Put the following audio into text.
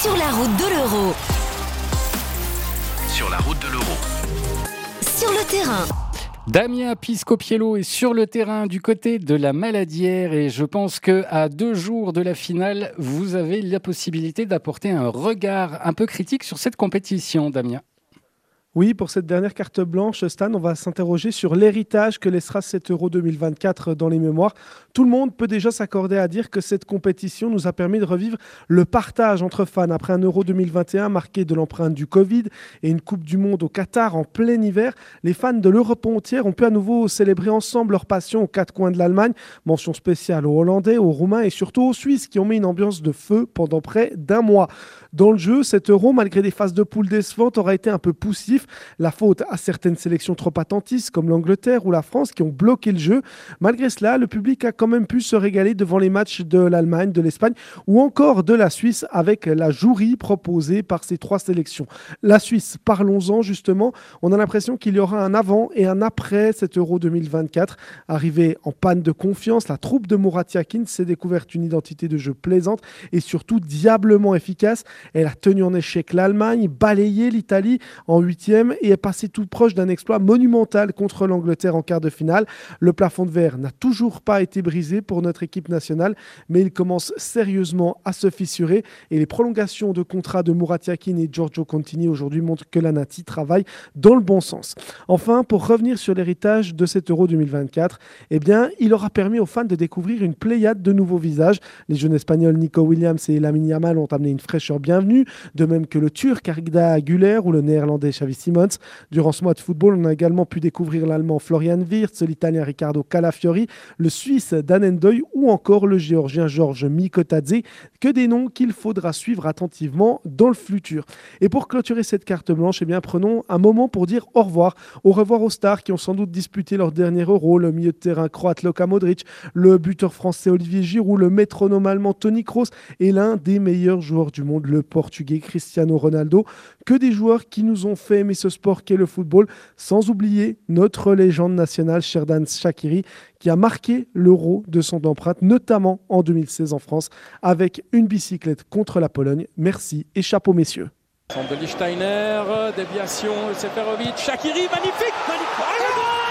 Sur la route de l'Euro. Sur la route de l'Euro. Sur le terrain. Damien Piscopiello est sur le terrain du côté de la Maladière et je pense qu'à 2 jours de la finale, vous avez la possibilité d'apporter un regard un peu critique sur cette compétition, Damien. Oui, pour cette dernière carte blanche, Stan, on va s'interroger sur l'héritage que laissera cet Euro 2024 dans les mémoires. Tout le monde peut déjà s'accorder à dire que cette compétition nous a permis de revivre le partage entre fans. Après un Euro 2021 marqué de l'empreinte du Covid et une Coupe du Monde au Qatar en plein hiver, les fans de l'Europe entière ont pu à nouveau célébrer ensemble leur passion aux 4 coins de l'Allemagne. Mention spéciale aux Hollandais, aux Roumains et surtout aux Suisses qui ont mis une ambiance de feu pendant près d'1 mois. Dans le jeu, cet Euro, malgré des phases de poule décevantes, aura été un peu poussif. La faute à certaines sélections trop attentistes comme l'Angleterre ou la France qui ont bloqué le jeu. Malgré cela, le public a quand même pu se régaler devant les matchs de l'Allemagne, de l'Espagne ou encore de la Suisse avec la jouerie proposée par ces 3 sélections. La Suisse, parlons-en justement. On a l'impression qu'il y aura un avant et un après cet Euro 2024. Arrivée en panne de confiance, la troupe de Murat Yakin s'est découverte une identité de jeu plaisante et surtout diablement efficace. Elle a tenu en échec l'Allemagne, balayé l'Italie en 8e et est passée tout proche d'un exploit monumental contre l'Angleterre en quart de finale. Le plafond de verre n'a toujours pas été brisé pour notre équipe nationale, mais il commence sérieusement à se fissurer et les prolongations de contrat de Murat Yakin et Giorgio Contini aujourd'hui montrent que la Nati travaille dans le bon sens. Enfin, pour revenir sur l'héritage de cet Euro 2024, il aura permis aux fans de découvrir une pléiade de nouveaux visages. Les jeunes Espagnols Nico Williams et Lamine Yamal ont amené une fraîcheur bienvenue, de même que le Turc Arda Güler ou le Néerlandais Xavi Simons. Durant ce mois de football, on a également pu découvrir l'Allemand Florian Wirtz, l'Italien Riccardo Calafiori, le Suisse Dan Endoy ou encore le Géorgien Georges Mikotadze, que des noms qu'il faudra suivre attentivement dans le futur. Et pour clôturer cette carte blanche, prenons un moment pour dire au revoir. Au revoir aux stars qui ont sans doute disputé leur dernier Euro, le milieu de terrain croate Luka Modric, le buteur français Olivier Giroud, le métronome allemand Toni Kroos et l'un des meilleurs joueurs du monde, le portugais Cristiano Ronaldo. Que des joueurs qui nous ont fait aimer ce sport qu'est le football, sans oublier notre légende nationale Xherdan Shaqiri qui a marqué l'Euro de son empreinte, notamment en 2016 en France, avec une bicyclette contre la Pologne. Merci et chapeau messieurs. Centre de Lichtsteiner, déviation, Seferovic, Shaqiri, magnifique, magnifique.